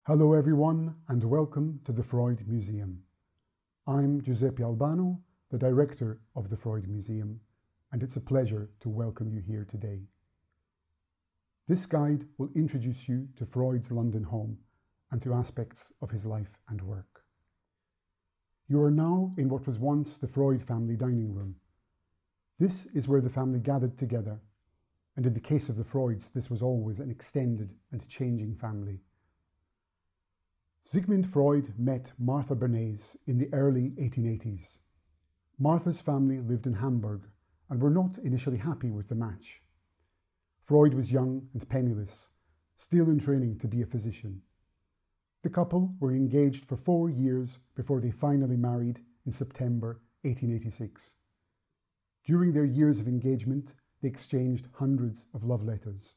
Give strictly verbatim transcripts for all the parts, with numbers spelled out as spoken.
Hello everyone and welcome to the Freud Museum. I'm Giuseppe Albano, the director of the Freud Museum, and it's a pleasure to welcome you here today. This guide will introduce you to Freud's London home and to aspects of his life and work. You are now in what was once the Freud family dining room. This is where the family gathered together, and in the case of the Freuds, this was always an extended and changing family. Sigmund Freud met Martha Bernays in the early eighteen eighties. Martha's family lived in Hamburg and were not initially happy with the match. Freud was young and penniless, still in training to be a physician. The couple were engaged for four years before they finally married in September eighteen eighty-six. During their years of engagement, they exchanged hundreds of love letters.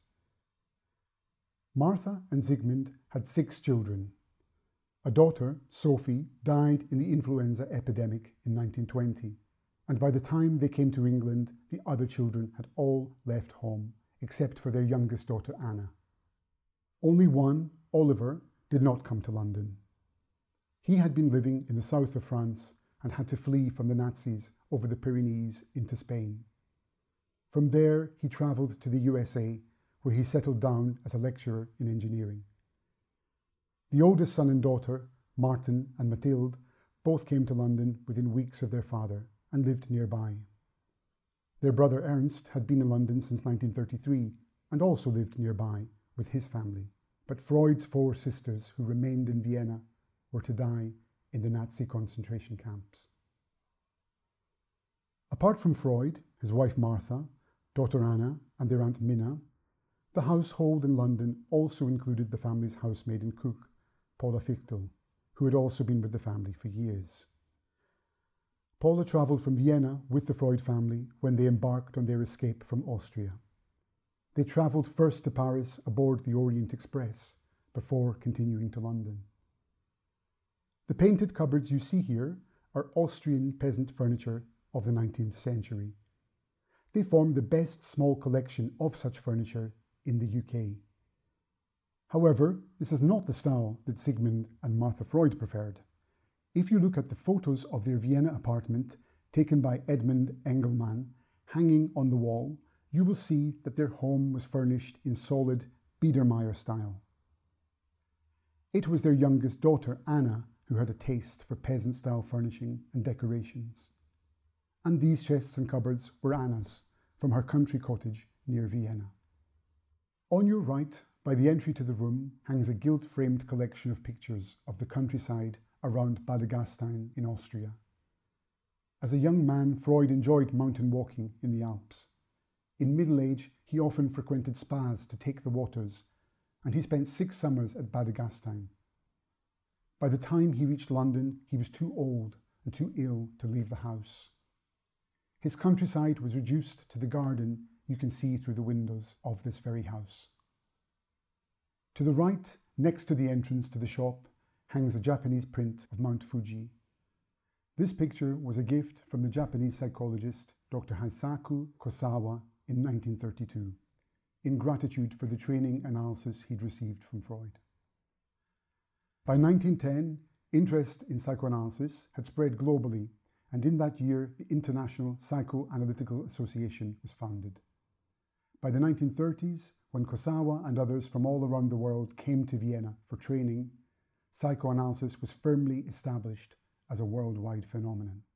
Martha and Sigmund had six children. A daughter, Sophie, died in the influenza epidemic in nineteen twenty, and by the time they came to England, the other children had all left home, except for their youngest daughter, Anna. Only one, Oliver, did not come to London. He had been living in the south of France and had to flee from the Nazis over the Pyrenees into Spain. From there, he travelled to the U S A, where he settled down as a lecturer in engineering. The oldest son and daughter, Martin and Mathilde, both came to London within weeks of their father and lived nearby. Their brother Ernst had been in London since nineteen thirty-three and also lived nearby with his family, but Freud's four sisters who remained in Vienna were to die in the Nazi concentration camps. Apart from Freud, his wife Martha, daughter Anna and their aunt Minna, the household in London also included the family's housemaid and cook, Paula Fichtel, who had also been with the family for years. Paula travelled from Vienna with the Freud family when they embarked on their escape from Austria. They travelled first to Paris aboard the Orient Express before continuing to London. The painted cupboards you see here are Austrian peasant furniture of the nineteenth century. They form the best small collection of such furniture in the U K. However, this is not the style that Sigmund and Martha Freud preferred. If you look at the photos of their Vienna apartment taken by Edmund Engelmann hanging on the wall, you will see that their home was furnished in solid Biedermeier style. It was their youngest daughter, Anna, who had a taste for peasant-style furnishing and decorations. And these chests and cupboards were Anna's, from her country cottage near Vienna. On your right, by the entry to the room, hangs a gilt-framed collection of pictures of the countryside around Bad Gastein in Austria. As a young man, Freud enjoyed mountain walking in the Alps. In middle age, he often frequented spas to take the waters, and he spent six summers at Bad Gastein. By the time he reached London, he was too old and too ill to leave the house. His countryside was reduced to the garden you can see through the windows of this very house. To the right, next to the entrance to the shop, hangs a Japanese print of Mount Fuji. This picture was a gift from the Japanese psychologist Doctor Heisaku Kosawa in nineteen thirty-two, in gratitude for the training analysis he'd received from Freud. By nineteen ten, interest in psychoanalysis had spread globally, and in that year, the International Psychoanalytical Association was founded. By the nineteen thirties, when Kosawa and others from all around the world came to Vienna for training, psychoanalysis was firmly established as a worldwide phenomenon.